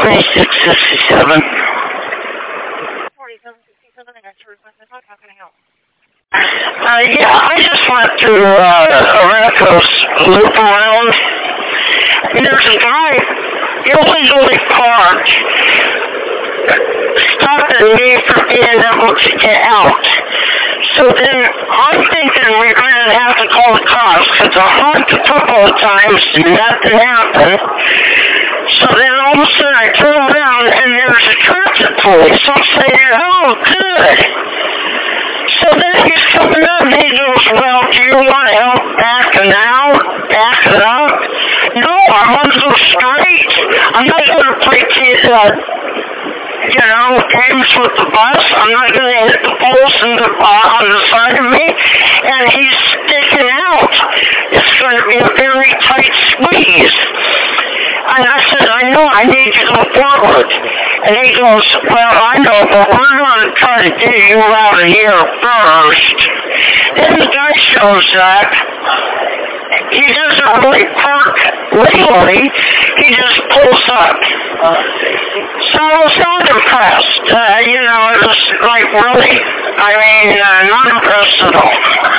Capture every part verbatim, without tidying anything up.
twenty-six sixty-seven. forty-seven sixty-seven, I got your request. How can I help? Uh, yeah, I just went through uh, Araco's loop around. And there's a guy illegally parked, stopping me from being able to get out. So then I'm thinking we're going to have to call the cops because I honked a couple of times and nothing happened. So then all of a sudden I turn around and there's a traffic police. I'm saying, oh, good. So then he's coming up and he goes, well, do you want to help backing out, back it up? No, I want to go straight. I'm not going to play kids, uh, you know, games with the bus. I'm not going to hit the poles in the, uh, on the side of me. And he's sticking out. It's going to be a very tight squeeze. And I said, I know, I need to go forward. And he goes, well, I know, but we're going to try to get you out of here first. Then the guy shows up. He doesn't really park legally. He just pulls up. So I was not impressed. Uh, you know, it was like, really? I mean, uh, not impressed at all.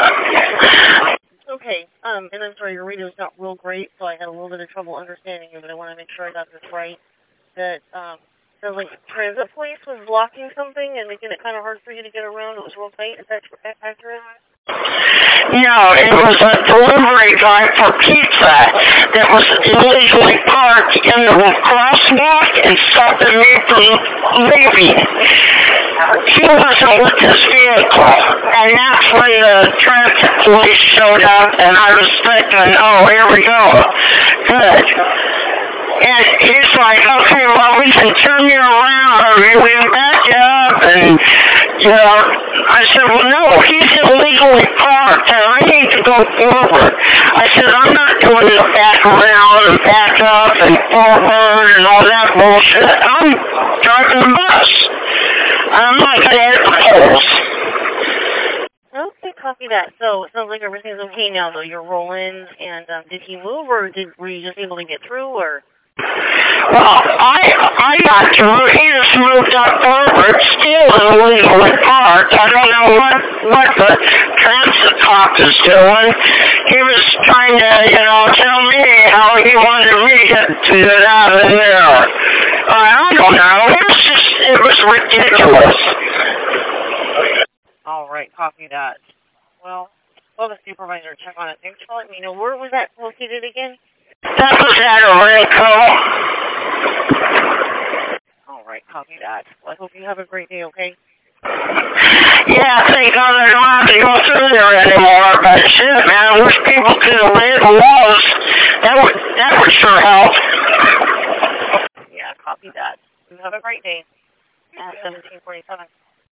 Okay, um, and I'm sorry, your radio's not real great, so I had a little bit of trouble understanding you, but I want to make sure I got this right. That, um, the like, transit police was blocking something and making it kind of hard for you to get around. It was real tight. Is that accurate? No, it was a delivery guy for pizza that was illegally parked in the crosswalk and stopping me from leaving. He wasn't with his vehicle, and that's when the traffic police showed up, and I was thinking, oh, here we go. Good. And he's like, okay, well, we can turn you around, or we can back you up, and, you know, I said, well, no, he's illegally parked, and I need to go forward. I said, I'm not doing the back around and back up and forward and all that bullshit. I'm driving the bus. I'm not going to hit the poles. Okay, copy that. So it sounds like everything's okay now, though. You're rolling, and um, did he move, or did, were you just able to get through, or? Well, I I got through. He just moved up forward, still illegally parked. I don't know what, what the transit cop is doing. He was trying to, you know, tell me how he wanted me to get out of there. Uh, I don't know. It was just, it was ridiculous. All right, copy that. Well, well, the supervisor check on it. Thanks for letting me know. Where was that located again? That was at Araco. All right, copy that. Well, I hope you have a great day, okay? Yeah, thank God I don't have to go through there anymore, but shit, man, I wish people could have laid the walls. That would, that would sure help. Yeah, copy that. You have a great day. At seventeen forty-seven.